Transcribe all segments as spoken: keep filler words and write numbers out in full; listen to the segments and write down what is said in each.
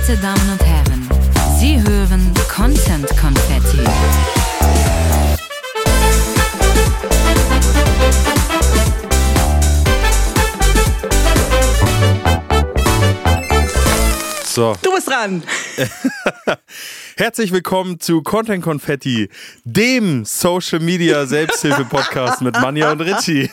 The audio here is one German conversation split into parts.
Verehrte Damen und Herren, Sie hören Content Konfetti. So. Du bist dran. Herzlich willkommen zu Content Konfetti, dem Social Media Selbsthilfe-Podcast mit Manja und Richie.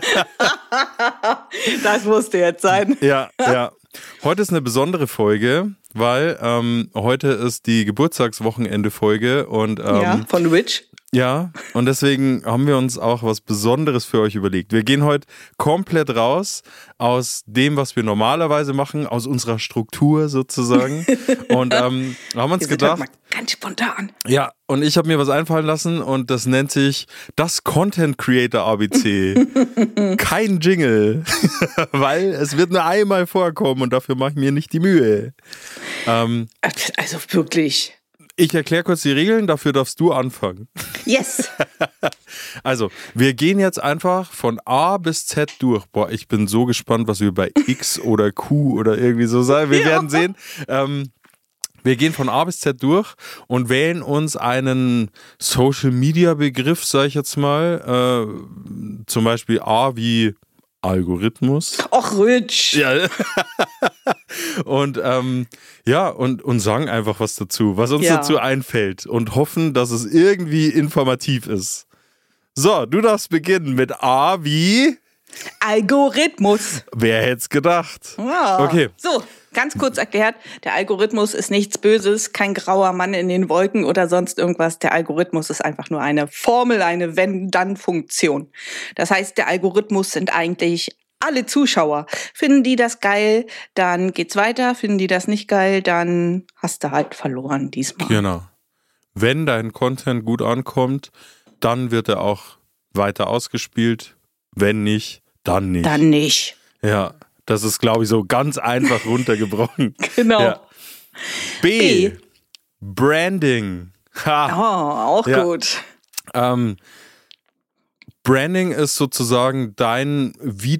Das musste jetzt sein. Ja, ja. Heute ist eine besondere Folge, weil ähm, heute ist die Geburtstagswochenende-Folge und ähm, ja, von Rich. Ja, und deswegen haben wir uns auch was Besonderes für euch überlegt. Wir gehen heute komplett raus aus dem, was wir normalerweise machen, aus unserer Struktur sozusagen. Und ähm, haben uns wir sind gedacht, halt mal ganz spontan. Ja, und ich habe mir was einfallen lassen und das nennt sich das Content Creator A B C. Kein Jingle, weil es wird nur einmal vorkommen und dafür mache ich mir nicht die Mühe. Ähm, also wirklich. Ich erkläre kurz die Regeln, dafür darfst du anfangen. Yes. Also, wir gehen jetzt einfach von A bis Z durch. Boah, ich bin so gespannt, was wir bei X oder Q oder irgendwie so sagen. Wir ja. werden sehen. Ähm, wir gehen von A bis Z durch und wählen uns einen Social-Media-Begriff, sag ich jetzt mal. Äh, zum Beispiel A wie Algorithmus. Och, Rich. Ja. Und ähm, ja, und, und sagen einfach was dazu, was uns ja. dazu einfällt und hoffen, dass es irgendwie informativ ist. So, du darfst beginnen mit A wie Algorithmus. Wer hätte es gedacht? Ja. Okay. So, ganz kurz erklärt, der Algorithmus ist nichts Böses, kein grauer Mann in den Wolken oder sonst irgendwas. Der Algorithmus ist einfach nur eine Formel, eine Wenn-Dann-Funktion. Das heißt, der Algorithmus sind eigentlich alle Zuschauer. Finden die das geil, dann geht's weiter. Finden die das nicht geil, dann hast du halt verloren diesmal. Genau. Wenn dein Content gut ankommt, dann wird er auch weiter ausgespielt. Wenn nicht, dann nicht. Dann nicht. Ja, das ist, glaube ich, so ganz einfach runtergebrochen. Genau. Ja. B. B. Branding. Ha. Oh, auch ja. gut. Ähm, Branding ist sozusagen dein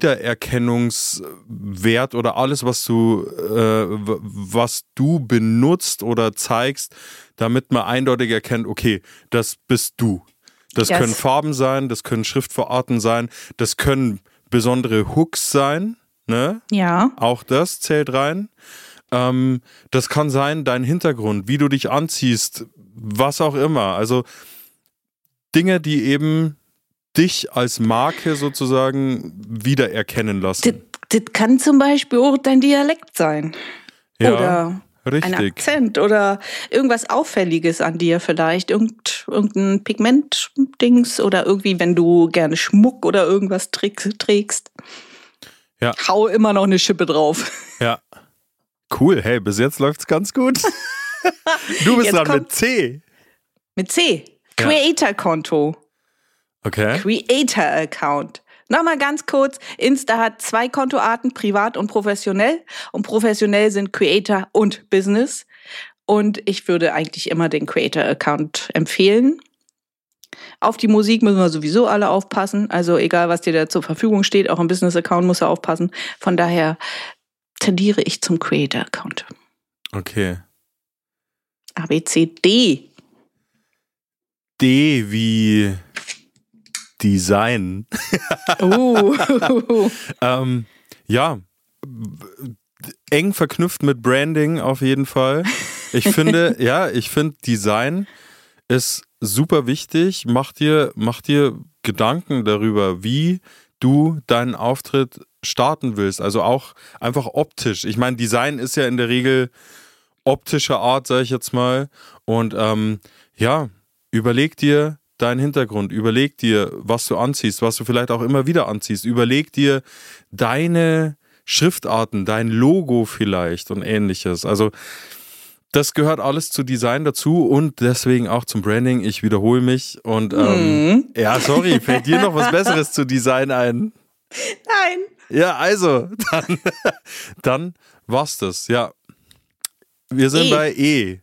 Wiedererkennungswert oder alles, was du, äh, was du benutzt oder zeigst, damit man eindeutig erkennt, okay, das bist du. Das yes. können Farben sein, das können Schriftvorarten sein, das können besondere Hooks sein, ne? Ja. Auch das zählt rein. Ähm, das kann sein, dein Hintergrund, wie du dich anziehst, was auch immer. Also Dinge, die eben dich als Marke sozusagen wiedererkennen lassen. Das, das kann zum Beispiel auch dein Dialekt sein. Ja, oder richtig. ein Akzent oder irgendwas Auffälliges an dir vielleicht. Irgend, irgendein Pigmentdings oder irgendwie, wenn du gerne Schmuck oder irgendwas trägst. Ja. Hau immer noch eine Schippe drauf. Ja. Cool, hey, bis jetzt läuft's ganz gut. Du bist jetzt dran mit C. Mit C. Creator-Konto. Okay. Creator-Account. Nochmal ganz kurz, Insta hat zwei Kontoarten, privat und professionell. Und professionell sind Creator und Business. Und ich würde eigentlich immer den Creator-Account empfehlen. Auf die Musik müssen wir sowieso alle aufpassen. Also egal, was dir da zur Verfügung steht, auch im Business-Account muss er aufpassen. Von daher tendiere ich zum Creator-Account. Okay. A, B, C, D. D wie Design. uh. ähm, ja, eng verknüpft mit Branding auf jeden Fall. Ich finde, ja, ich finde Design ist super wichtig. Mach dir, mach dir Gedanken darüber, wie du deinen Auftritt starten willst. Also auch einfach optisch. Ich meine, Design ist ja in der Regel optischer Art, sage ich jetzt mal. Und ähm, ja, überleg dir deinen Hintergrund, überleg dir, was du anziehst, was du vielleicht auch immer wieder anziehst. Überleg dir deine Schriftarten, dein Logo vielleicht und ähnliches. Also das gehört alles zu Design dazu und deswegen auch zum Branding. Ich wiederhole mich und ähm, mm. ja, sorry, fällt dir noch was Besseres zu Design ein? Nein. Ja, also, dann, dann war's das, ja. Wir sind E. bei E.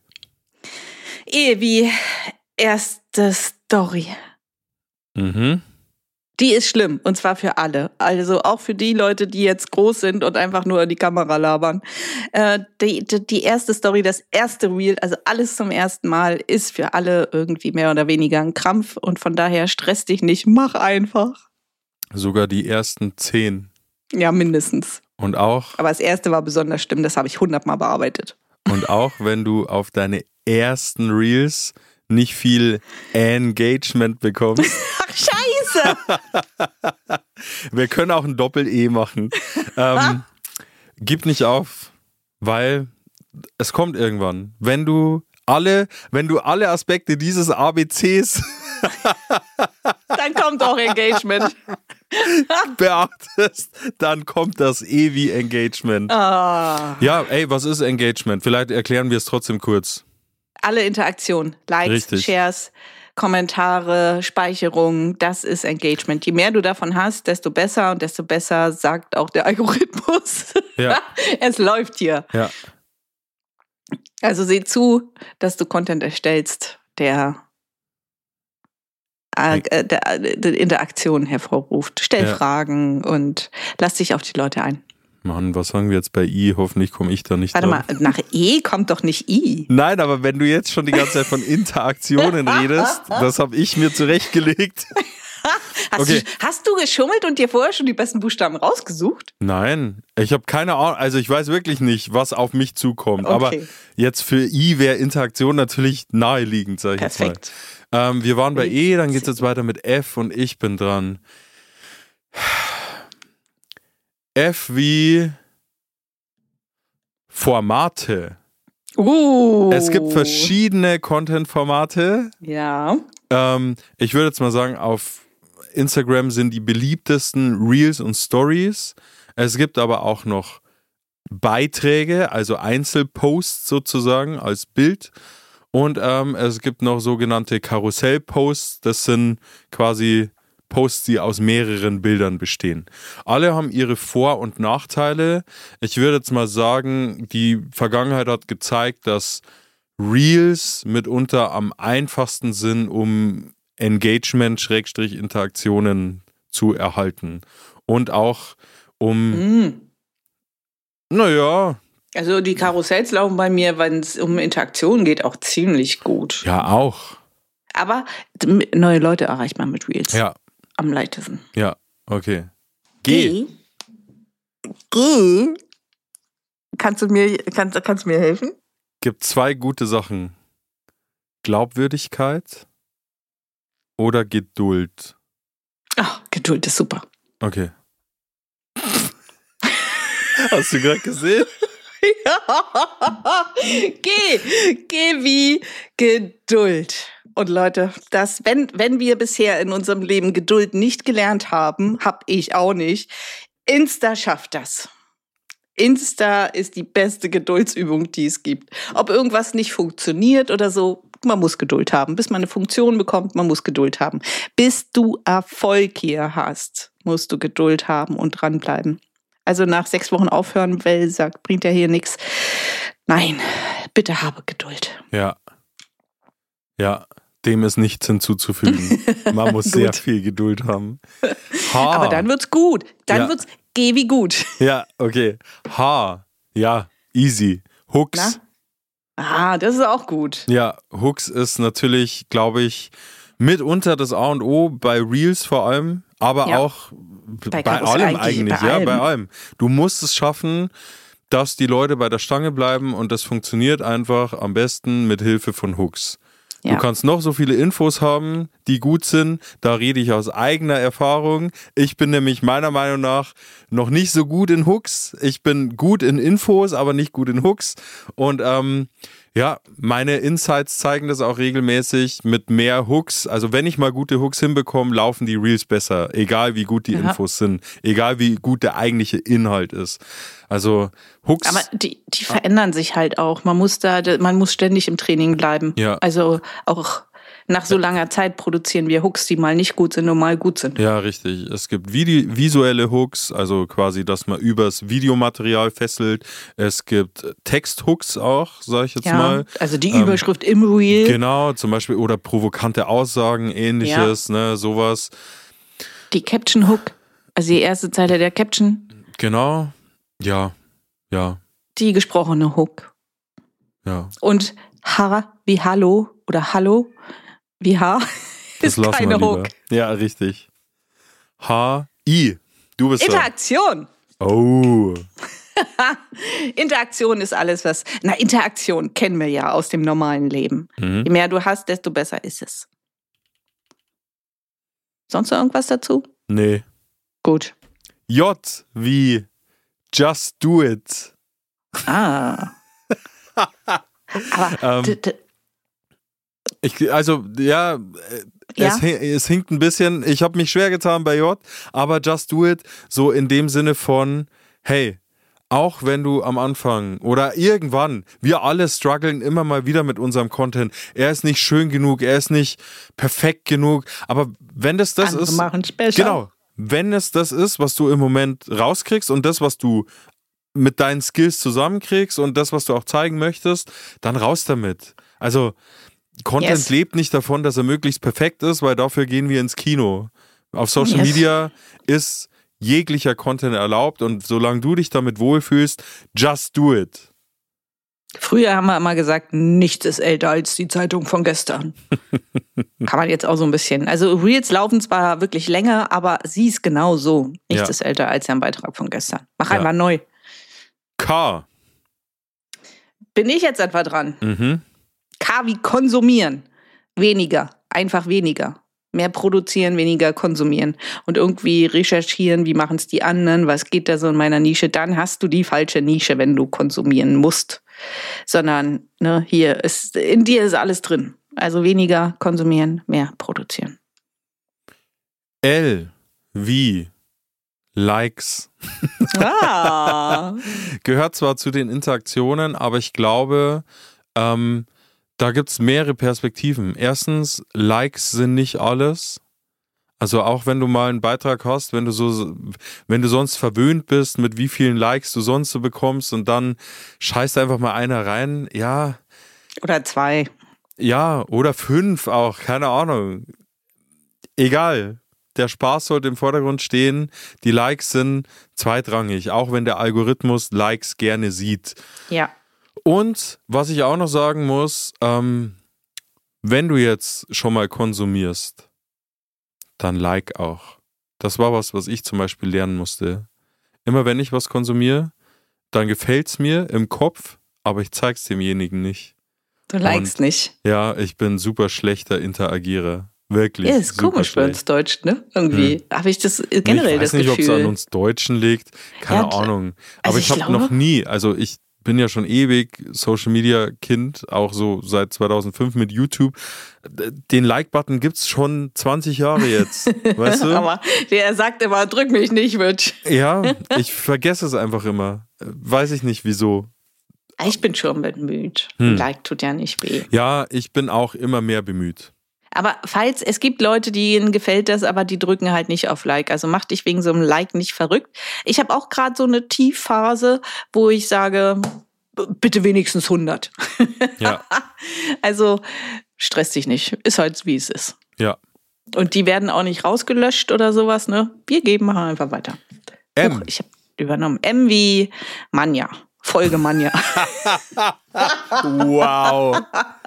E wie erste Story. Mhm. Die ist schlimm und zwar für alle. Also auch für die Leute, die jetzt groß sind und einfach nur in die Kamera labern. Äh, die, die, die erste Story, das erste Reel, also alles zum ersten Mal, ist für alle irgendwie mehr oder weniger ein Krampf und von daher stress dich nicht, mach einfach. Sogar die ersten zehn. Ja, mindestens. Und auch. Aber das erste war besonders schlimm, das habe ich hundertmal bearbeitet. Und auch wenn du auf deine ersten Reels nicht viel Engagement bekommst. Ach, scheiße! Wir können auch ein Doppel-E machen. Ähm, gib nicht auf, weil es kommt irgendwann. Wenn du alle, wenn du alle Aspekte dieses A B Cs dann kommt auch Engagement. beachtest, dann kommt das E wie Engagement. Ah. Ja, ey, was ist Engagement? Vielleicht erklären wir es trotzdem kurz. Alle Interaktionen, Likes, Richtig. Shares, Kommentare, Speicherung, das ist Engagement. Je mehr du davon hast, desto besser und desto besser sagt auch der Algorithmus. Ja. Es läuft hier. Ja. Also seh zu, dass du Content erstellst, der, äh, der, der Interaktion hervorruft. Stell Ja. Fragen und lass dich auf die Leute ein. Mann, was sagen wir jetzt bei I? Hoffentlich komme ich da nicht Warte drauf. mal, nach E kommt doch nicht I. Nein, aber wenn du jetzt schon die ganze Zeit von Interaktionen redest, das habe ich mir zurechtgelegt. Hast, Okay. du, hast du geschummelt und dir vorher schon die besten Buchstaben rausgesucht? Nein, ich habe keine Ahnung, also ich weiß wirklich nicht, was auf mich zukommt. Okay. Aber jetzt für I wäre Interaktion natürlich naheliegend, sag ich Perfekt. jetzt mal. Ähm, wir waren bei E, dann geht es jetzt weiter mit F und ich bin dran. F wie Formate. Uh. Es gibt verschiedene Content-Formate. Ja. Ähm, ich würde jetzt mal sagen, auf Instagram sind die beliebtesten Reels und Stories. Es gibt aber auch noch Beiträge, also Einzelposts sozusagen als Bild. Und ähm, es gibt noch sogenannte Karussell-Posts. Das sind quasi Posts, die aus mehreren Bildern bestehen. Alle haben ihre Vor- und Nachteile. Ich würde jetzt mal sagen, die Vergangenheit hat gezeigt, dass Reels mitunter am einfachsten sind, um Engagement, Schrägstrich Interaktionen zu erhalten. Und auch um, Mm. naja, Also die Karussells laufen bei mir, wenn es um Interaktion geht, auch ziemlich gut. ja auch. Aber d- neue Leute erreicht man mit Reels. Ja, Am leichtesten. ja, okay. G. G. Kannst du mir, kannst, kannst du mir helfen? Gibt zwei gute Sachen. Glaubwürdigkeit oder Geduld. Ach, Geduld ist super. Okay. Hast du gerade gesehen? Ja. Geh, geh wie Geduld. Und Leute, das, wenn, wenn wir bisher in unserem Leben Geduld nicht gelernt haben, hab ich auch nicht. Insta schafft das. Insta ist die beste Geduldsübung, die es gibt. Ob irgendwas nicht funktioniert oder so, man muss Geduld haben. Bis man eine Funktion bekommt, man muss Geduld haben. Bis du Erfolg hier hast, musst du Geduld haben und dranbleiben. Also nach sechs Wochen aufhören, weil sagt, bringt ja hier nichts. Nein, bitte habe Geduld. Ja. Ja, dem ist nichts hinzuzufügen. Man muss sehr Gut. viel Geduld haben. H. Aber dann wird's gut. Dann Ja. wird's geh wie gut. Ja, okay. H. Ja, easy. Hooks. Na? Ah, das ist auch gut. Ja, Hooks ist natürlich, glaube ich, mitunter das A und O bei Reels vor allem, aber Ja. auch Bei bei, Karussell allem eigentlich, eigentlich, bei ja, allem. bei allem. Du musst es schaffen, dass die Leute bei der Stange bleiben und das funktioniert einfach am besten mit Hilfe von Hooks. Ja. Du kannst noch so viele Infos haben, die gut sind. Da rede ich aus eigener Erfahrung. Ich bin nämlich meiner Meinung nach noch nicht so gut in Hooks. Ich bin gut in Infos, aber nicht gut in Hooks. Und ähm, ja, meine Insights zeigen das auch regelmäßig mit mehr Hooks. Also wenn ich mal gute Hooks hinbekomme, laufen die Reels besser. Egal wie gut die Ja. Infos sind. Egal wie gut der eigentliche Inhalt ist. Also Hooks. Aber die, die verändern sich halt auch. Man muss da, man muss ständig im Training bleiben. Ja. Also auch nach so langer Zeit produzieren wir Hooks, die mal nicht gut sind und mal gut sind. Ja, richtig. Es gibt Vide- visuelle Hooks, also quasi, dass man übers Videomaterial fesselt. Es gibt Texthooks auch, sag ich jetzt Ja, mal. also die Ähm, Überschrift im Reel, Genau, zum Beispiel, oder provokante Aussagen, ähnliches, ne, sowas. Die Caption Hook, also die erste Zeile der Caption. Genau, ja, ja. Die gesprochene Hook. Ja. Und H wie Hallo oder Hallo wie H ist Das lassen keine wir lieber. Hook. Ja, richtig. H I. Du bist Interaktion. da. Oh. Interaktion ist alles, was. Na, Interaktion kennen wir ja aus dem normalen Leben. Mhm. Je mehr du hast, desto besser ist es. Sonst noch irgendwas dazu? Nee. Gut. J wie Just Do It. Ah. Aber Ähm, d- d- Ich, also, ja, Ja? Es, hin- es hinkt ein bisschen. Ich habe mich schwer getan bei J, aber Just Do It, so in dem Sinne von, hey, auch wenn du am Anfang oder irgendwann, wir alle strugglen immer mal wieder mit unserem Content. Er ist nicht schön genug, er ist nicht perfekt genug, aber wenn das das andere ist, machen's besser. genau, wenn es das ist, was du im Moment rauskriegst und das, was du mit deinen Skills zusammenkriegst und das, was du auch zeigen möchtest, dann raus damit. Also Content Yes. lebt nicht davon, dass er möglichst perfekt ist, weil dafür gehen wir ins Kino. Auf Social Yes. Media ist jeglicher Content erlaubt und solange du dich damit wohlfühlst, just do it. Früher haben wir immer gesagt, nichts ist älter als die Zeitung von gestern. Kann man jetzt auch so ein bisschen. Also Reels laufen zwar wirklich länger, aber sie ist genau so. Nichts Ja. ist älter als ein Beitrag von gestern. Mach Ja. einfach neu. K. Bin ich jetzt etwa dran? Mhm. K wie konsumieren. Weniger. Einfach weniger. Mehr produzieren, weniger konsumieren. Und irgendwie recherchieren, wie machen es die anderen, was geht da so in meiner Nische. Dann hast du die falsche Nische, wenn du konsumieren musst. Sondern, ne, hier ist, in dir ist alles drin. Also weniger konsumieren, mehr produzieren. L wie Likes. Ah. Gehört zwar zu den Interaktionen, aber ich glaube, ähm, da gibt es mehrere Perspektiven. Erstens, Likes sind nicht alles. Also auch wenn du mal einen Beitrag hast, wenn du so, wenn du sonst verwöhnt bist, mit wie vielen Likes du sonst so bekommst und dann scheißt einfach mal einer rein, ja, Oder zwei. ja, oder fünf auch, keine Ahnung. Egal. Der Spaß sollte im Vordergrund stehen. Die Likes sind zweitrangig, auch wenn der Algorithmus Likes gerne sieht. Ja. Und was ich auch noch sagen muss, ähm, wenn du jetzt schon mal konsumierst, dann like auch. Das war was, was ich zum Beispiel lernen musste. Immer wenn ich was konsumiere, dann gefällt es mir im Kopf, aber ich zeig's demjenigen nicht. Du likest Und- nicht. Ja, ich bin super schlechter Interagierer. Wirklich. Ja, ist super komisch bei schlecht. uns Deutschen, ne? Irgendwie habe ich das äh, generell ich weiß das nicht, ob es Gefühl. an uns Deutschen liegt. Keine Ja, Ahnung. Aber also ich ich habe glaube- noch nie, also ich bin ja schon ewig Social Media Kind, auch so seit zweitausendfünf mit YouTube. Den Like-Button gibt's schon zwanzig Jahre jetzt. Weißt du? Aber der sagt immer, drück mich nicht, Witch. Ja, ich vergesse es einfach immer. Weiß ich nicht wieso. Ich bin schon bemüht. Hm. Ein Like tut ja nicht weh. Ja, ich bin auch immer mehr bemüht. Aber falls, es gibt Leute, denen gefällt das, aber die drücken halt nicht auf Like. Also mach dich wegen so einem Like nicht verrückt. Ich habe auch gerade so eine Tiefphase, wo ich sage, b- bitte wenigstens hundert. Ja, Also stress dich nicht. Ist halt, wie es ist. ja. Und die werden auch nicht rausgelöscht oder sowas, ne? Wir geben machen einfach weiter. M. Huch, ich habe übernommen. M wie Manja. Folge Manja. Wow.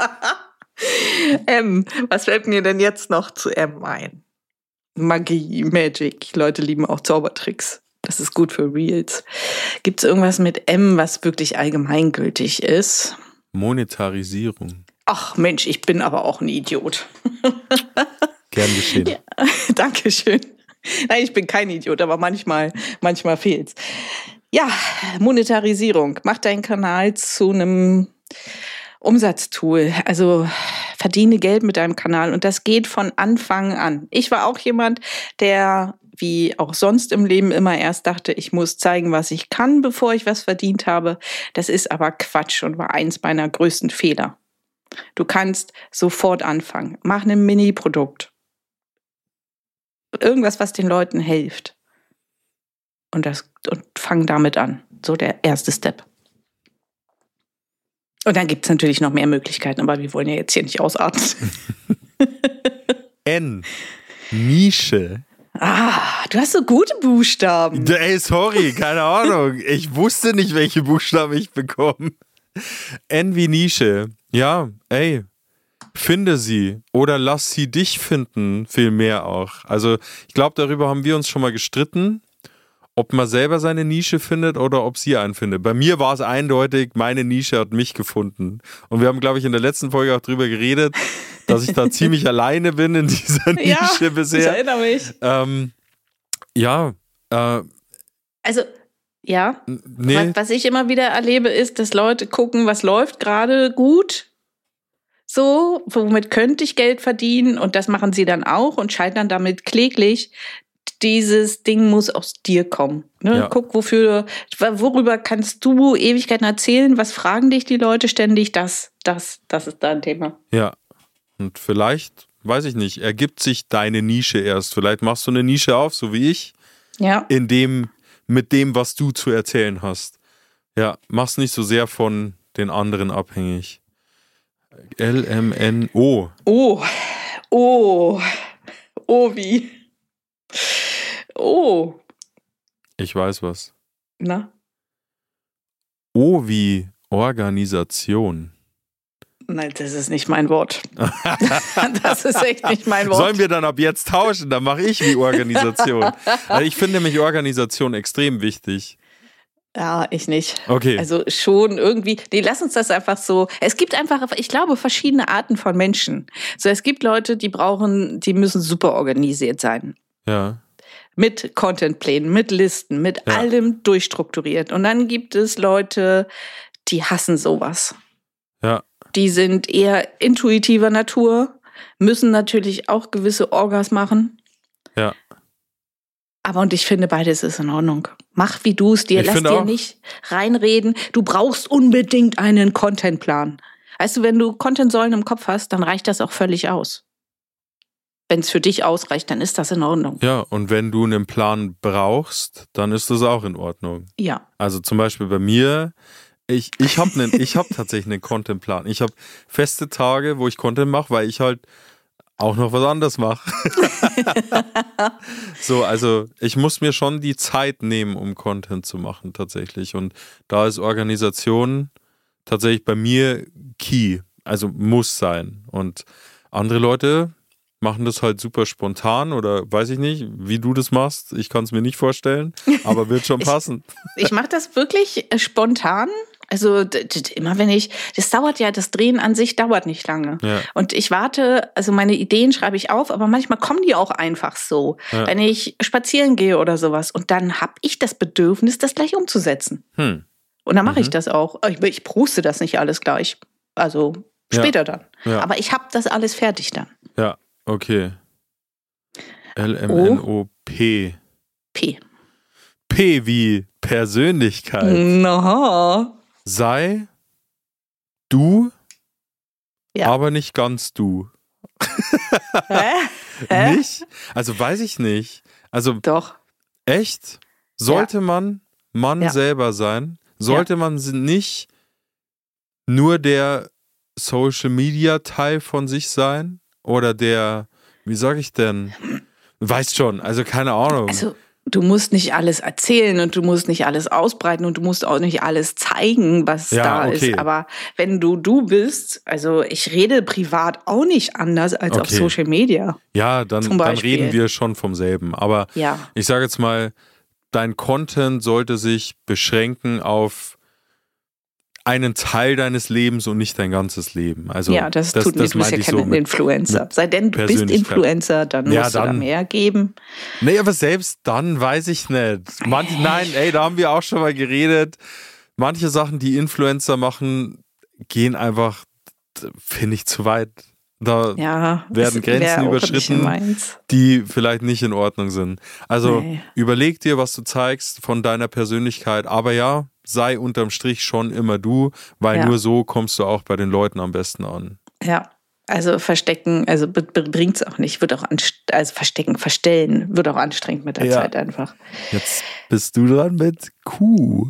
M. Was fällt mir denn jetzt noch zu M ein? Magie, Magic. Leute lieben auch Zaubertricks. Das ist gut für Reels. Gibt es irgendwas mit M, was wirklich allgemeingültig ist? Monetarisierung. Ach Mensch, ich bin aber auch ein Idiot. Gern geschehen. Ja. Dankeschön. Nein, ich bin kein Idiot, aber manchmal, manchmal fehlt's. Ja, Monetarisierung. Mach deinen Kanal zu einem Umsatztool. Also verdiene Geld mit deinem Kanal und das geht von Anfang an. Ich war auch jemand, der wie auch sonst im Leben immer erst dachte, ich muss zeigen, was ich kann, bevor ich was verdient habe. Das ist aber Quatsch und war eins meiner größten Fehler. Du kannst sofort anfangen. Mach ein Mini-Produkt. Irgendwas, was den Leuten hilft. Und, das, und fang damit an. So der erste Step. Und dann gibt es natürlich noch mehr Möglichkeiten, aber wir wollen ja jetzt hier nicht ausarten. N. Nische. Ah, du hast so gute Buchstaben. Ey, sorry, keine Ahnung. Ich wusste nicht, welche Buchstaben ich bekomme. N wie Nische. Ja, ey, finde sie oder lass sie dich finden, vielmehr auch. Also ich glaube, darüber haben wir uns schon mal gestritten, ob man selber seine Nische findet oder ob sie einen findet. Bei mir war es eindeutig, meine Nische hat mich gefunden. Und wir haben, glaube ich, in der letzten Folge auch drüber geredet, dass ich da ziemlich alleine bin in dieser Nische ja, bisher. Ich erinnere mich. Ähm, ja. Äh, also, ja. Nee. Was, was ich immer wieder erlebe, ist, dass Leute gucken, was läuft gerade gut. So, womit könnte ich Geld verdienen? Und das machen sie dann auch und scheitern damit kläglich. Dieses Ding muss aus dir kommen. Ne? Ja. Guck, wofür, worüber kannst du Ewigkeiten erzählen? Was fragen dich die Leute ständig? Das, das, das ist da ein Thema. Ja. Und vielleicht, weiß ich nicht, ergibt sich deine Nische erst. Vielleicht machst du eine Nische auf, so wie ich. Ja. In dem, mit dem, was du zu erzählen hast. Ja, mach's nicht so sehr von den anderen abhängig. L M N O. Oh. Oh. Oh, wie? Oh. Ich weiß was. Na? O wie Organisation. Nein, das ist nicht mein Wort. Das ist echt nicht mein Wort. Sollen wir dann ab jetzt tauschen? Dann mache ich wie Organisation. Also ich finde nämlich Organisation extrem wichtig. Ja, ich nicht. Okay. Also schon irgendwie, nee, lass uns das einfach so. Es gibt einfach, ich glaube, verschiedene Arten von Menschen. So, es gibt Leute, die brauchen, die müssen super organisiert sein. Ja. Mit Contentplänen, mit Listen, mit Ja. allem durchstrukturiert. Und dann gibt es Leute, die hassen sowas. Ja. Die sind eher intuitiver Natur, müssen natürlich auch gewisse Orgas machen. Ja. Aber und ich finde, beides ist in Ordnung. Mach, wie du es dir, Ich lass finde dir auch. nicht reinreden. Du brauchst unbedingt einen Contentplan. Weißt du, wenn du Contentsäulen im Kopf hast, dann reicht das auch völlig aus. Wenn es für dich ausreicht, dann ist das in Ordnung. Ja, und wenn du einen Plan brauchst, dann ist das auch in Ordnung. Ja. Also zum Beispiel bei mir, ich, ich habe hab tatsächlich einen Contentplan. Ich habe feste Tage, wo ich Content mache, weil ich halt auch noch was anderes mache. So, also ich muss mir schon die Zeit nehmen, um Content zu machen tatsächlich. Und da ist Organisation tatsächlich bei mir key, also muss sein. Und andere Leute machen das halt super spontan oder weiß ich nicht, wie du das machst. Ich kann es mir nicht vorstellen, aber wird schon passen. Ich, ich mache das wirklich äh, spontan. Also d- d- immer wenn ich, das dauert ja, das Drehen an sich dauert nicht lange. Ja. Und ich warte, also meine Ideen schreibe ich auf, aber manchmal kommen die auch einfach so, Ja. wenn ich spazieren gehe oder sowas. Und dann habe ich das Bedürfnis, das gleich umzusetzen. Hm. Und dann mache Mhm. ich das auch. Ich, ich poste das nicht alles gleich. Also später Ja. dann. Ja. Aber ich habe das alles fertig dann. Ja, okay. L M N O P. P. P wie Persönlichkeit. Na. Sei du, Ja. aber nicht ganz du. Hä? Hä? Nicht? Also weiß ich nicht. Also Doch. echt? Sollte man Mann Ja. selber sein? Sollte man nicht nur der Social Media Teil von sich sein? Oder der, wie sag ich denn? Weißt schon, also keine Ahnung. Also du musst nicht alles erzählen und du musst nicht alles ausbreiten und du musst auch nicht alles zeigen, was Ja, da okay. ist. Aber wenn du du bist, also ich rede privat auch nicht anders als auf Okay. Social Media. Ja, dann, Zum dann Beispiel. reden wir schon vom selben. Aber Ja. ich sage jetzt mal, dein Content sollte sich beschränken auf einen Teil deines Lebens und nicht dein ganzes Leben. Also Ja, das, tut mir, du bist ja meinte ich kein so mit- Influencer. mit Sei denn, du bist Persönlichkeit. Influencer, dann Ja, musst du da dann. mehr geben. Nee, aber selbst dann weiß ich nicht. Manch, nein, ey, da haben wir auch schon mal geredet. Manche Sachen, die Influencer machen, gehen einfach, finde ich, zu weit. Da Ja, werden das wär Grenzen auch ein überschritten, bisschen meins. die vielleicht nicht in Ordnung sind. Also Nee. überleg dir, was du zeigst von deiner Persönlichkeit. Aber ja, sei unterm Strich schon immer du, weil Ja. nur so kommst du auch bei den Leuten am besten an. Ja, also verstecken, also bringt es auch nicht, wird auch anst- also verstecken, verstellen, wird auch anstrengend mit der Ja. Zeit einfach. Jetzt bist du dran mit Q.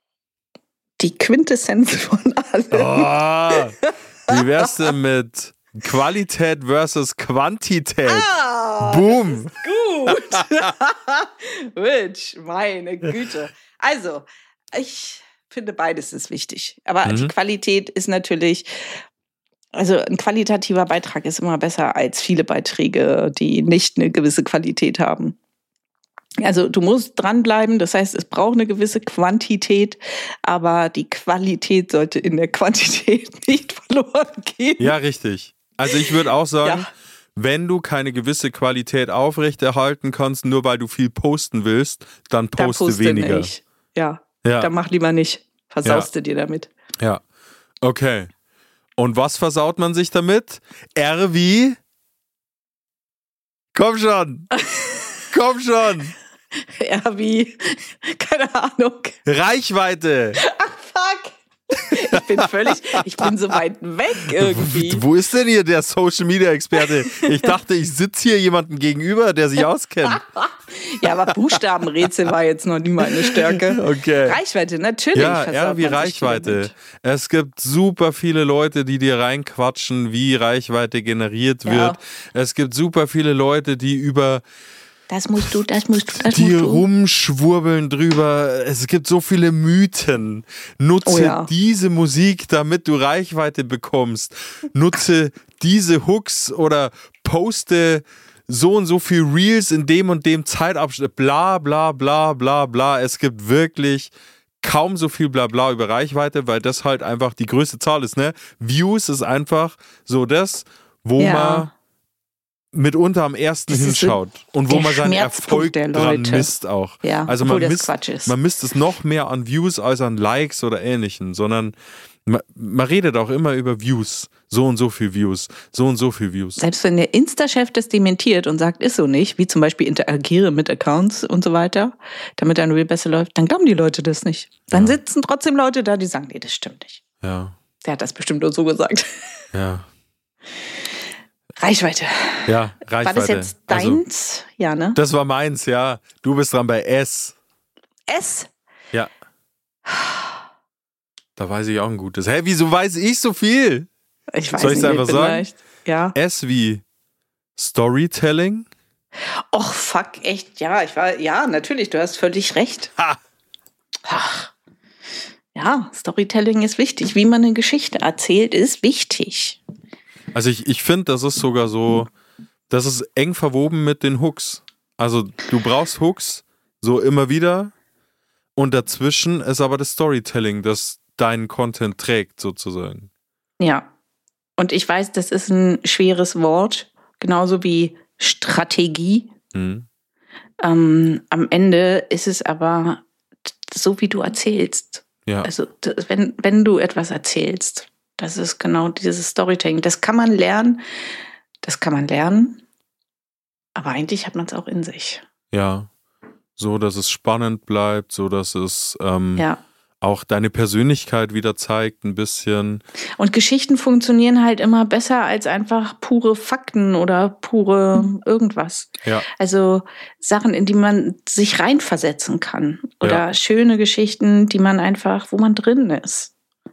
Die Quintessenz von allem. Ah, wie wär's denn mit Qualität versus Quantität. Ah, Boom. Gut. Rich, meine Güte. Also, ich finde, beides ist wichtig. Aber Mhm. die Qualität ist natürlich, also ein qualitativer Beitrag ist immer besser als viele Beiträge, die nicht eine gewisse Qualität haben. Also du musst dranbleiben, das heißt, es braucht eine gewisse Quantität, aber die Qualität sollte in der Quantität nicht verloren gehen. Ja, richtig. Also ich würde auch sagen, Ja. wenn du keine gewisse Qualität aufrechterhalten kannst, nur weil du viel posten willst, dann Dann poste, poste weniger. nicht. Ja, Ja. dann mach lieber nicht. Versaust Ja. du dir damit. Ja. Okay. Und was versaut man sich damit? R wie? Komm schon. Komm schon. Ja, wie? Keine Ahnung. Reichweite. Fuck. Ich bin völlig, ich bin so weit weg irgendwie. Wo ist denn hier der Social Media Experte? Ich dachte, ich sitze hier jemandem gegenüber, der sich auskennt. Ja, aber Buchstabenrätsel war jetzt noch nie meine Stärke. Okay. Reichweite, natürlich. Ja, versaut R wie man sich viel Reichweite. damit. Es gibt super viele Leute, die dir reinquatschen, wie Reichweite generiert Ja. wird. Es gibt super viele Leute, die über Das musst du, das musst du, das die musst du. rumschwurbeln drüber. Es gibt so viele Mythen. Nutze Oh ja. diese Musik, damit du Reichweite bekommst. Nutze diese Hooks oder poste so und so viel Reels in dem und dem Zeitabschnitt. Bla bla bla bla bla. Es gibt wirklich kaum so viel Blabla über Reichweite, weil das halt einfach die größte Zahl ist. Ne? Views ist einfach so das, wo Ja. man mitunter am ersten Das ist so hinschaut und wo der man seinen Schmerzpunkt Erfolg der dran Leute. misst auch. Ja, also obwohl man das misst, Quatsch ist. man misst es noch mehr an Views als an Likes oder Ähnlichem, sondern man, man redet auch immer über Views. So und so viel Views, so und so viel Views. Selbst wenn der Insta-Chef das dementiert und sagt, ist so nicht, wie zum Beispiel interagiere mit Accounts und so weiter, damit dein Reel besser läuft, dann glauben die Leute das nicht. Dann Ja. sitzen trotzdem Leute da, die sagen, nee, das stimmt nicht. Ja, Der hat das bestimmt nur so gesagt. ja, Reichweite. ja, Reichweite. War das jetzt Also, deins? Ja, ne? das war meins, ja. Du bist dran bei S. S. Ja. Da weiß ich auch ein gutes. Hä, wieso weiß ich so viel? Ich weiß Soll ich's nicht, einfach sagen? vielleicht. Ja. S wie Storytelling. Och, fuck, echt, ja, ich war, ja, natürlich, du hast völlig recht. Ha! Ach. Ja, Storytelling ist wichtig. Wie man eine Geschichte erzählt, ist wichtig. Also ich, ich finde, das ist sogar so, das ist eng verwoben mit den Hooks. Also du brauchst Hooks, so immer wieder. Und dazwischen ist aber das Storytelling, das deinen Content trägt, sozusagen. Ja. Und ich weiß, das ist ein schweres Wort, genauso wie Strategie. Hm. Ähm, am Ende ist es aber so, wie du erzählst. Ja. Also, das, wenn, wenn du etwas erzählst, das ist genau dieses Storytelling. Das kann man lernen, das kann man lernen, aber eigentlich hat man es auch in sich. Ja. So, dass es spannend bleibt, so dass es ähm, Ja. auch deine Persönlichkeit wieder zeigt, ein bisschen. Und Geschichten funktionieren halt immer besser als einfach pure Fakten oder pure irgendwas. Ja. Also Sachen, in die man sich reinversetzen kann. Oder Ja. schöne Geschichten, die man einfach, wo man drin ist.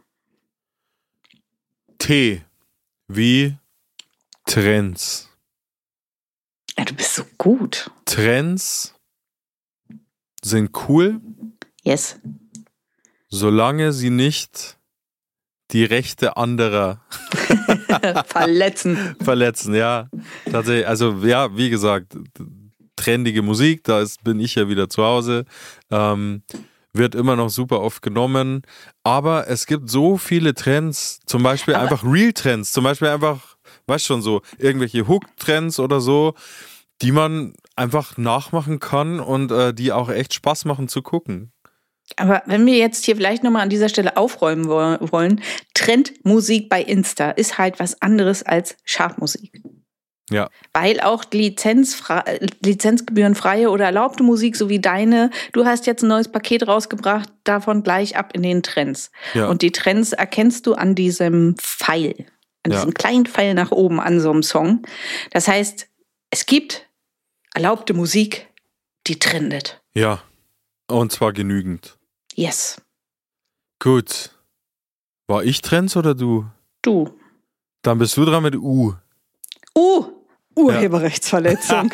T wie Trends. Ja, du bist so gut. Trends sind cool, Yes. solange sie nicht die Rechte anderer Verletzen. verletzen, ja. Tatsächlich, also ja, wie gesagt, trendige Musik, da ist, bin ich ja wieder zu Hause. Ähm, wird immer noch super oft genommen. Aber es gibt so viele Trends, zum Beispiel Aber- einfach Real-Trends, zum Beispiel einfach, weißt schon so, irgendwelche Hook-Trends oder so, die man einfach nachmachen kann und äh, die auch echt Spaß machen zu gucken. Aber wenn wir jetzt hier vielleicht nochmal an dieser Stelle aufräumen wo- wollen, Trendmusik bei Insta ist halt was anderes als Chartmusik. Ja. Weil auch lizenzfre- äh, lizenzgebührenfreie oder erlaubte Musik, so wie deine, du hast jetzt ein neues Paket rausgebracht, davon gleich ab in den Trends. Ja. Und die Trends erkennst du an diesem Pfeil, an Ja. diesem kleinen Pfeil nach oben an so einem Song. Das heißt, es gibt erlaubte Musik, die trendet. Ja. Und zwar genügend. Yes. Gut. War ich Trends oder du? Du. Dann bist du dran mit U. Uh, Urheberrechtsverletzung.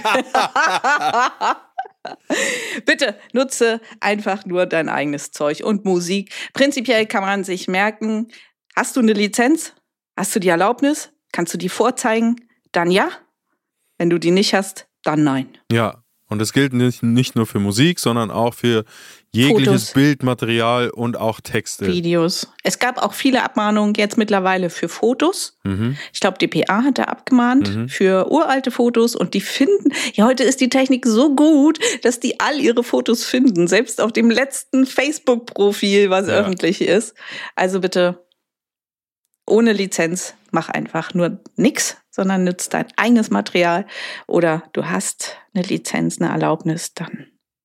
Bitte nutze einfach nur dein eigenes Zeug und Musik. Prinzipiell kann man sich merken, hast du eine Lizenz? Hast du die Erlaubnis? Kannst du die vorzeigen? Dann ja. Wenn du die nicht hast, dann nein. Ja, und das gilt nicht, nicht nur für Musik, sondern auch für jegliches Fotos. Bildmaterial und auch Texte. Videos. Es gab auch viele Abmahnungen jetzt mittlerweile für Fotos. Mhm. Ich glaube, D P A hat da abgemahnt Mhm. für uralte Fotos und die finden, ja, heute ist die Technik so gut, dass die all ihre Fotos finden, selbst auf dem letzten Facebook-Profil, was Ja. öffentlich ist. Also bitte ohne Lizenz, mach einfach nur nix, sondern nützt dein eigenes Material oder du hast eine Lizenz, eine Erlaubnis, dann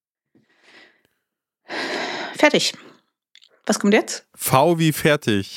fertig. Was kommt jetzt? V wie fertig.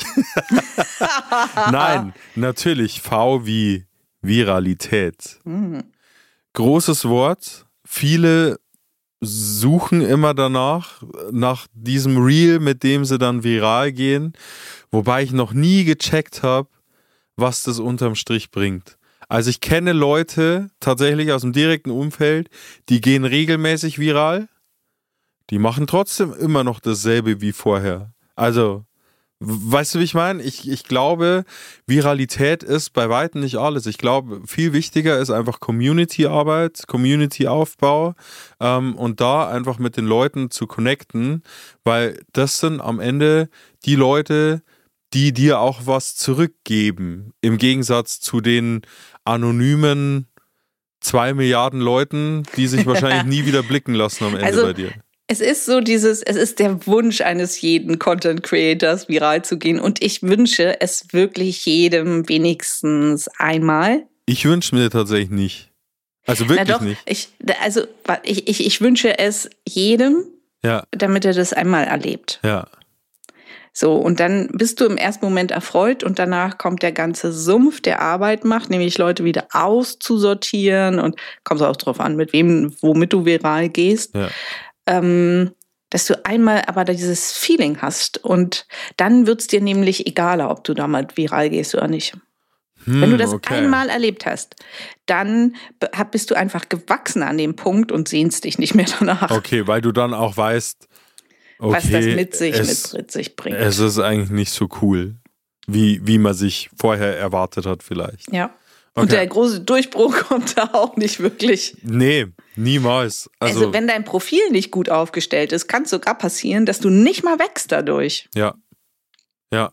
Nein, natürlich V wie Viralität. Hm. Großes Wort. Viele suchen immer danach, nach diesem Reel, mit dem sie dann viral gehen. Wobei ich noch nie gecheckt habe, was das unterm Strich bringt. Also ich kenne Leute tatsächlich aus dem direkten Umfeld, die gehen regelmäßig viral. Die machen trotzdem immer noch dasselbe wie vorher. Also, weißt du, wie ich meine? Ich, ich glaube, Viralität ist bei weitem nicht alles. Ich glaube, viel wichtiger ist einfach Community-Arbeit, Community-Aufbau ähm, und da einfach mit den Leuten zu connecten, weil das sind am Ende die Leute, die dir auch was zurückgeben. Im Gegensatz zu den anonymen zwei Milliarden Leuten, die sich wahrscheinlich nie wieder blicken lassen am Ende Also, bei dir. Es ist so dieses, es ist der Wunsch eines jeden Content Creators, viral zu gehen. Und ich wünsche es wirklich jedem wenigstens einmal. Ich wünsche mir tatsächlich nicht. Also wirklich Na doch, nicht. Ich, also ich, ich, ich wünsche es jedem, Ja, damit er das einmal erlebt. ja, So, und dann bist du im ersten Moment erfreut und danach kommt der ganze Sumpf, der Arbeit macht, nämlich Leute wieder auszusortieren und kommt auch drauf an, mit wem, womit du viral gehst. ja. Ähm, dass du einmal aber dieses Feeling hast und dann wird's dir nämlich egaler, ob du da mal viral gehst oder nicht. Hm, Wenn du das okay. einmal erlebt hast, dann be- hab- bist du einfach gewachsen an dem Punkt und sehnst dich nicht mehr danach, Okay, weil du dann auch weißt, okay, was das mit sich, es, mit, mit sich bringt. es ist eigentlich nicht so cool, wie, wie man sich vorher erwartet hat vielleicht. Ja. Und Okay. der große Durchbruch kommt da auch nicht wirklich. Nee, niemals. Also, Also, wenn dein Profil nicht gut aufgestellt ist, kann es sogar passieren, dass du nicht mal wächst dadurch. ja. Ja.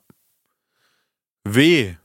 W.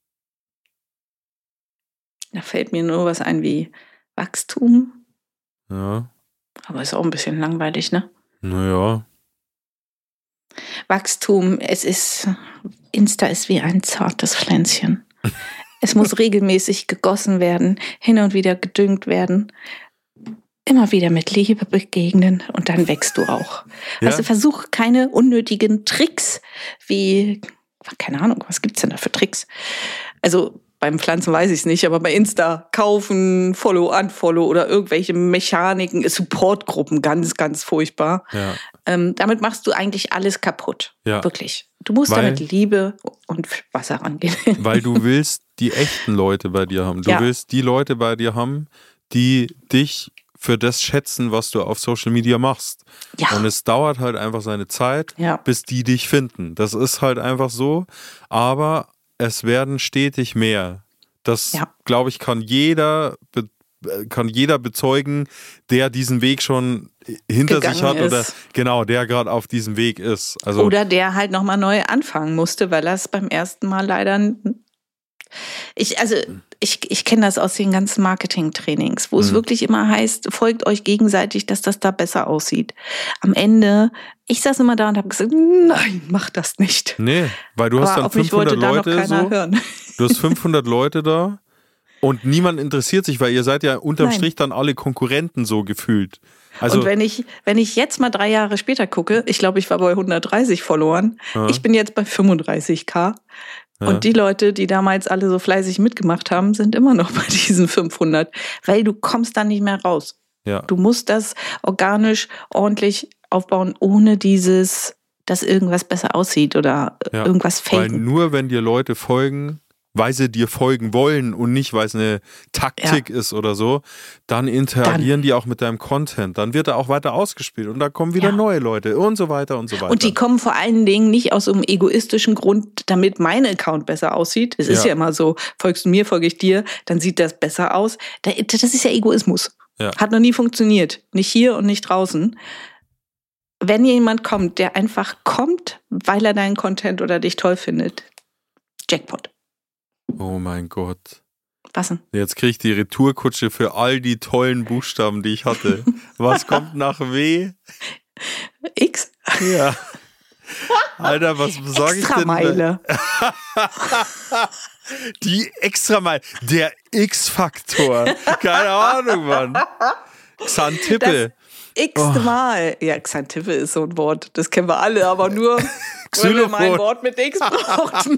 Da fällt mir nur was ein wie Wachstum. Ja, Aber ist auch ein bisschen langweilig, ne? naja. Wachstum, es ist, Insta ist wie ein zartes Pflänzchen. Es muss regelmäßig gegossen werden, hin und wieder gedüngt werden, immer wieder mit Liebe begegnen und dann wächst du auch. Ja. Also versuch keine unnötigen Tricks wie, keine Ahnung, was gibt's denn da für Tricks? Also beim Pflanzen weiß ich es nicht, aber bei Insta kaufen, Follow, Unfollow oder irgendwelche Mechaniken, Supportgruppen, ganz, ganz furchtbar. Ja. Ähm, damit machst du eigentlich alles kaputt. Ja. Wirklich. Du musst Weil- da mit Liebe und Wasser rangehen. Weil du willst die echten Leute bei dir haben. Du Ja. willst die Leute bei dir haben, die dich für das schätzen, was du auf Social Media machst. Ja. Und es dauert halt einfach seine Zeit, Ja. bis die dich finden. Das ist halt einfach so. Aber es werden stetig mehr. Das, Ja. glaube ich, kann jeder, be kann jeder bezeugen, der diesen Weg schon hinter sich hat Gegangen oder ist. genau, der gerade auf diesem Weg ist. Also Oder der halt nochmal neu anfangen musste, weil er es beim ersten Mal leider. n- Ich, also, ich, ich kenne das aus den ganzen Marketing-Trainings, wo es Mhm. wirklich immer heißt, folgt euch gegenseitig, dass das da besser aussieht. Am Ende, ich saß immer da und habe gesagt, nein, mach das nicht. nee, weil du hast Aber dann auf mich wollte fünfhundert da noch Leute keiner so. hören. Du hast fünfhundert Leute da und niemand interessiert sich, weil ihr seid ja unterm Nein. Strich dann alle Konkurrenten so gefühlt. Also und wenn ich, wenn ich jetzt mal drei Jahre später gucke, ich glaube, ich war bei hundertdreißig verloren, Ja. ich bin jetzt bei fünfunddreißig K. Ja. Und die Leute, die damals alle so fleißig mitgemacht haben, sind immer noch bei diesen fünfhundert, weil du kommst dann nicht mehr raus. ja, Du musst das organisch ordentlich aufbauen, ohne dieses, dass irgendwas besser aussieht oder Ja, irgendwas weil faken. nur wenn dir Leute folgen, weil sie dir folgen wollen und nicht, weil es eine Taktik ja. ist oder so, dann interagieren dann. die auch mit deinem Content. Dann wird er auch weiter ausgespielt und da kommen wieder ja. neue Leute und so weiter und so weiter. Und die kommen vor allen Dingen nicht aus so einem egoistischen Grund, damit mein Account besser aussieht. Es ist ja. ja immer so, folgst du mir, folge ich dir, dann sieht das besser aus. Das ist ja Egoismus. Ja. Hat noch nie funktioniert. Nicht hier und nicht draußen. Wenn jemand kommt, der einfach kommt, weil er deinen Content oder dich toll findet, Jackpot. Oh mein Gott. Was denn? Jetzt kriege ich die Retourkutsche für all die tollen Buchstaben, die ich hatte. Was kommt nach W? X? Ja. Alter, was sage ich denn? Extrameile. Die Extrameile. Der X-Faktor. Keine Ahnung, Mann. Xantippe. X-mal. Oh. Ja, Xantippe ist so ein Wort. Das kennen wir alle, aber nur, wenn wir mal ein Wort mit X brauchten.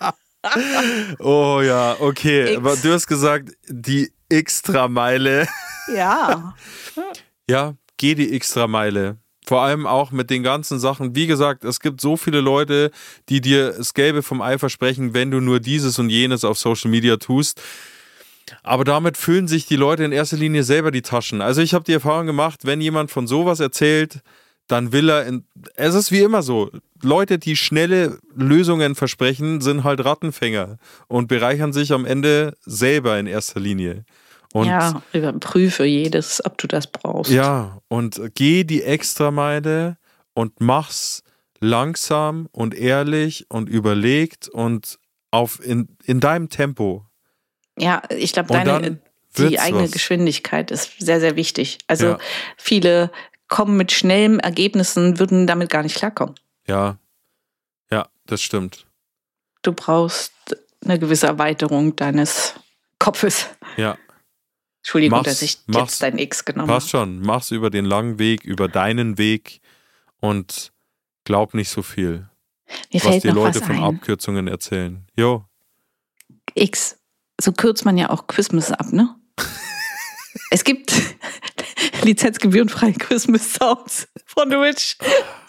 Oh ja, okay. X. Aber du hast gesagt, die Extrameile. Ja. Ja, geh die Extrameile. Vor allem auch mit den ganzen Sachen. Wie gesagt, es gibt so viele Leute, die dir das Gelbe vom Ei versprechen, wenn du nur dieses und jenes auf Social Media tust. Aber damit füllen sich die Leute in erster Linie selber die Taschen. Also ich habe die Erfahrung gemacht, wenn jemand von sowas erzählt, dann will er, in, es ist wie immer so, Leute, die schnelle Lösungen versprechen, sind halt Rattenfänger und bereichern sich am Ende selber in erster Linie. Und ja, überprüfe jedes, ob du das brauchst. Ja, und geh die Extrameile und mach's langsam und ehrlich und überlegt und auf in, in deinem Tempo. Ja, ich glaube, deine die eigene was. Geschwindigkeit ist sehr, sehr wichtig. Also ja. viele kommen mit schnellen Ergebnissen, würden damit gar nicht klarkommen. Ja, ja, das stimmt. Du brauchst eine gewisse Erweiterung deines Kopfes. Ja. Entschuldigung, mach's, dass ich jetzt dein X genommen habe. Passt schon, mach's über den langen Weg, über deinen Weg und glaub nicht so viel, Mir was die Leute was von ein. Abkürzungen erzählen. Jo. X. So kürzt man ja auch Christmas ab, ne? Es gibt lizenzgebührenfreie Christmas-Sounds von The Witch.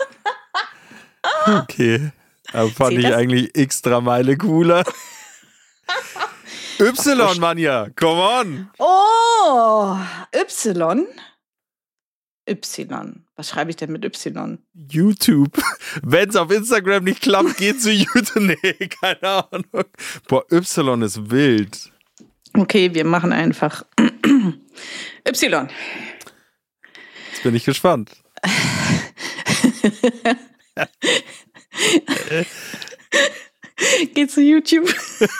Okay. Aber fand Seht ich das? eigentlich extra Meile cooler. Y, Manja, come on. Oh, Y. Y. Was schreibe ich denn mit Y? YouTube. Wenn es auf Instagram nicht klappt, geht zu YouTube. Nee, keine Ahnung. Boah, Y ist wild. Okay, wir machen einfach Y. Jetzt bin ich gespannt. Geht zu YouTube.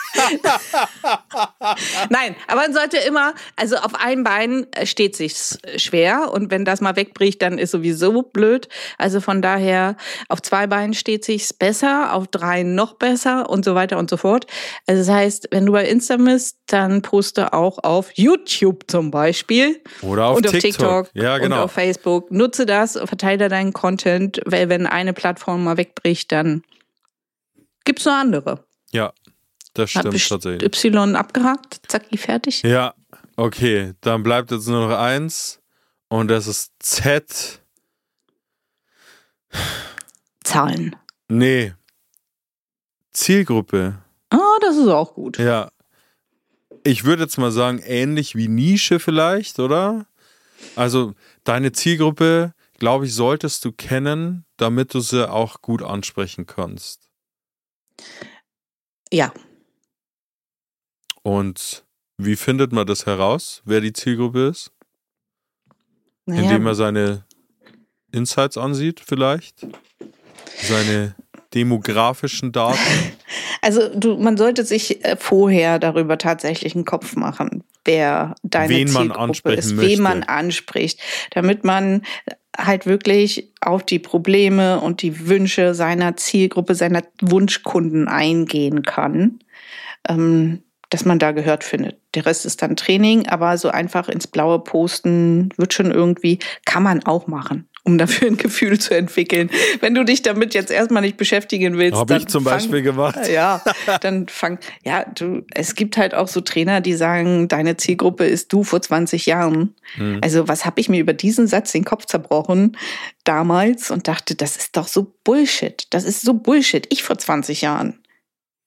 Nein, aber man sollte immer, also auf einem Bein steht sich's schwer und wenn das mal wegbricht, dann ist sowieso blöd. Also von daher, auf zwei Beinen steht sich's besser, auf drei noch besser und so weiter und so fort. Also das heißt, wenn du bei Insta bist, dann poste auch auf YouTube zum Beispiel. Oder auf, und auf TikTok. TikTok ja, genau. Und auf Facebook. Nutze das, verteile deinen Content, weil wenn eine Plattform mal wegbricht, dann gibt's noch andere. Ja, das stimmt tatsächlich. Y abgehakt, zacki, fertig. Ja, okay. Dann bleibt jetzt nur noch eins und das ist Z. Zahlen. Nee. Zielgruppe. Ah, das ist auch gut. Ja. Ich würde jetzt mal sagen, ähnlich wie Nische vielleicht, oder? Also deine Zielgruppe, glaube ich, solltest du kennen, damit du sie auch gut ansprechen kannst. Ja. Und wie findet man das heraus, wer die Zielgruppe ist? Naja. Indem er seine Insights ansieht vielleicht? Seine demografischen Daten? Also du, man sollte sich vorher darüber tatsächlich einen Kopf machen, wer deine wen Zielgruppe man ansprechen ist, möchte. wen man anspricht, damit man halt wirklich auf die Probleme und die Wünsche seiner Zielgruppe, seiner Wunschkunden eingehen kann, ähm, dass man da gehört findet. Der Rest ist dann Training, aber so einfach ins Blaue posten wird schon irgendwie, kann man auch machen, um dafür ein Gefühl zu entwickeln. Wenn du dich damit jetzt erstmal nicht beschäftigen willst, habe ich zum fang, Beispiel gemacht. Ja, dann fang, ja, du, es gibt halt auch so Trainer, die sagen, deine Zielgruppe ist du vor zwanzig Jahren. Hm. Also was habe ich mir über diesen Satz den Kopf zerbrochen damals und dachte, das ist doch so Bullshit. Das ist so Bullshit. Ich vor zwanzig Jahren.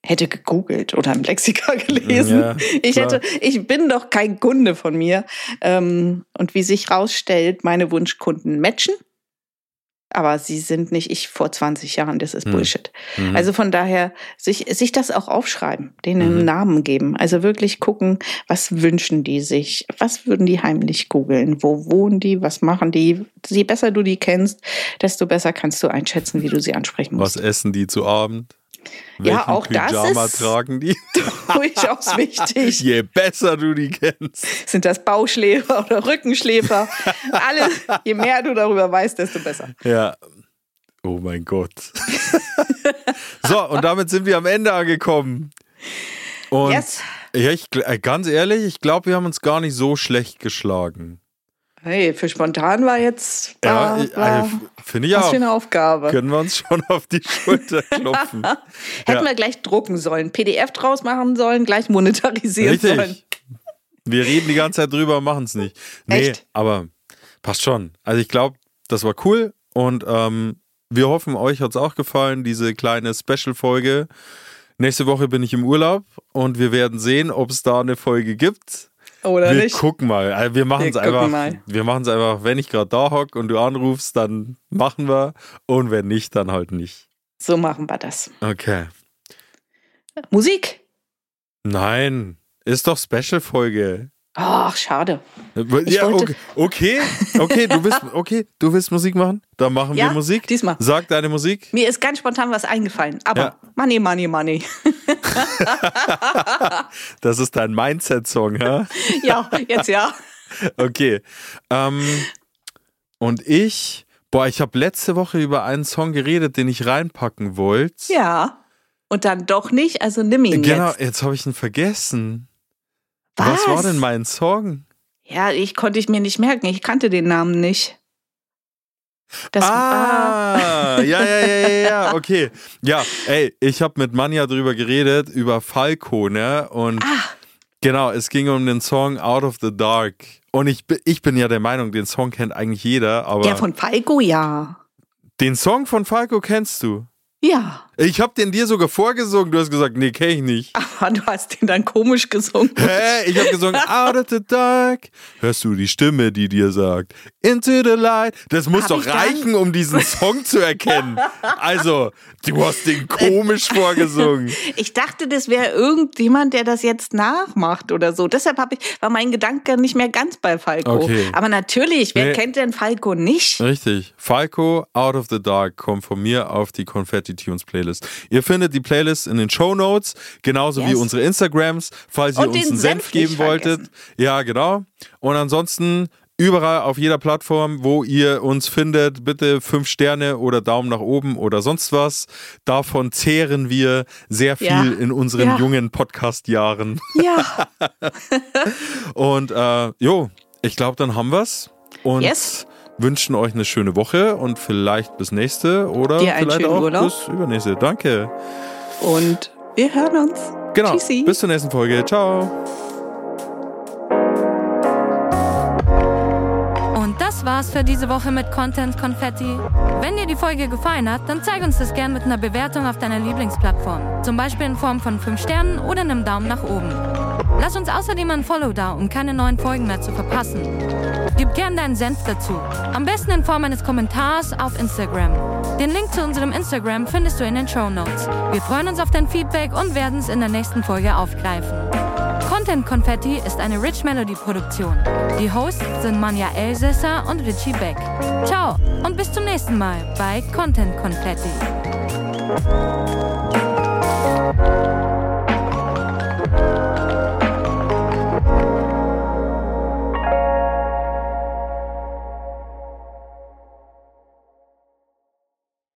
hätte gegoogelt oder im Lexika gelesen. Ja, ich hätte, ich bin doch kein Kunde von mir. Ähm, und wie sich rausstellt, meine Wunschkunden matchen. Aber sie sind nicht ich vor zwanzig Jahren, das ist Bullshit. Mhm. Also von daher, sich, sich das auch aufschreiben, denen einen mhm. Namen geben. Also wirklich gucken, was wünschen die sich? Was würden die heimlich googeln? Wo wohnen die? Was machen die? Je besser du die kennst, desto besser kannst du einschätzen, wie du sie ansprechen musst. Was essen die zu Abend? Welchen ja, auch Pyjama das ist tragen die? durchaus wichtig. Je besser du die kennst. Sind das Bauchschläfer oder Rückenschläfer? Alle, je mehr du darüber weißt, desto besser. Ja. Oh mein Gott. So, und damit sind wir am Ende angekommen. Und yes. ja, ich, ganz ehrlich, ich glaube, wir haben uns gar nicht so schlecht geschlagen. Hey, für spontan war jetzt war, ja, war, finde ich auch. Was für eine Aufgabe. Können wir uns schon auf die Schulter klopfen. Hätten ja. wir gleich drucken sollen, P D F draus machen sollen, gleich monetarisieren Richtig. sollen. Wir reden die ganze Zeit drüber und machen es nicht. Nee, Echt? Aber passt schon. Also ich glaube, das war cool und ähm, wir hoffen, euch hat es auch gefallen, diese kleine Special-Folge. Nächste Woche bin ich im Urlaub und wir werden sehen, ob es da eine Folge gibt. Oder wir nicht? gucken mal. Also wir machen es einfach. Mal. Wir machen es einfach, wenn ich gerade da hocke und du anrufst, dann machen wir. Und wenn nicht, dann halt nicht. So machen wir das. Okay. Musik? Nein, ist doch Special-Folge. Ach, schade. Ja, okay, okay, okay, du willst, okay, du willst Musik machen? Dann machen ja, wir Musik. Diesmal. Sag deine Musik. Mir ist ganz spontan was eingefallen, aber ja. Money, Money, Money. Das ist dein Mindset-Song, ja? Ja, jetzt ja. Okay. Ähm, und ich, boah, ich habe letzte Woche über einen Song geredet, den ich reinpacken wollte. Ja. Und dann doch nicht, also nimm ihn genau, jetzt. Genau, jetzt habe ich ihn vergessen. Was? Was war denn mein Song? Ja, ich konnte ich mir nicht merken. Ich kannte den Namen nicht. Das ah, war ja, ja, ja, ja, ja, okay. Ja, ey, ich habe mit Manja drüber geredet, über Falco, ne? Und ah. genau, es ging um den Song Out of the Dark. Und ich, ich bin ja der Meinung, den Song kennt eigentlich jeder, aber... Der von Falco, ja. Den Song von Falco kennst du? Ja. Ich hab den dir sogar vorgesungen. Du hast gesagt, nee, kenn ich nicht. Aber du hast den dann komisch gesungen. Hä? Ich hab gesungen, Out of the Dark. Hörst du die Stimme, die dir sagt, Into the Light. Das muss hab doch reichen, um diesen Song zu erkennen. Also, du hast den komisch vorgesungen. Ich dachte, das wäre irgendjemand, der das jetzt nachmacht oder so. Deshalb hab ich, war mein Gedanke nicht mehr ganz bei Falco. Okay. Aber natürlich, wer nee. kennt denn Falco nicht? Richtig. Falco, Out of the Dark kommt von mir auf die Confetti Tunes Playlist. Ihr findet die Playlist in den Shownotes, genauso yes. wie unsere Instagrams, falls ihr und uns einen Senf, Senf geben wolltet. Vergessen. Ja, genau. Und ansonsten überall auf jeder Plattform, wo ihr uns findet, bitte fünf Sterne oder Daumen nach oben oder sonst was. Davon zehren wir sehr viel ja. in unseren ja. jungen Podcast-Jahren. Ja. Und äh, jo, ich glaube, dann haben wir's. Und yes. wünschen euch eine schöne Woche und vielleicht bis nächste oder Dir vielleicht auch Urlaub. bis übernächste. Danke. Und wir hören uns. Genau. Tschüssi. Bis zur nächsten Folge. Ciao. Und das war's für diese Woche mit Content Konfetti. Wenn dir die Folge gefallen hat, dann zeig uns das gern mit einer Bewertung auf deiner Lieblingsplattform. Zum Beispiel in Form von fünf Sternen oder einem Daumen nach oben. Lass uns außerdem ein Follow da, um keine neuen Folgen mehr zu verpassen. Gib gern deinen Senf dazu. Am besten in Form eines Kommentars auf Instagram. Den Link zu unserem Instagram findest du in den Shownotes. Wir freuen uns auf dein Feedback und werden es in der nächsten Folge aufgreifen. Content Konfetti ist eine Rich Melody Produktion. Die Hosts sind Manja Elsässer und Richie Beck. Ciao und bis zum nächsten Mal bei Content Konfetti.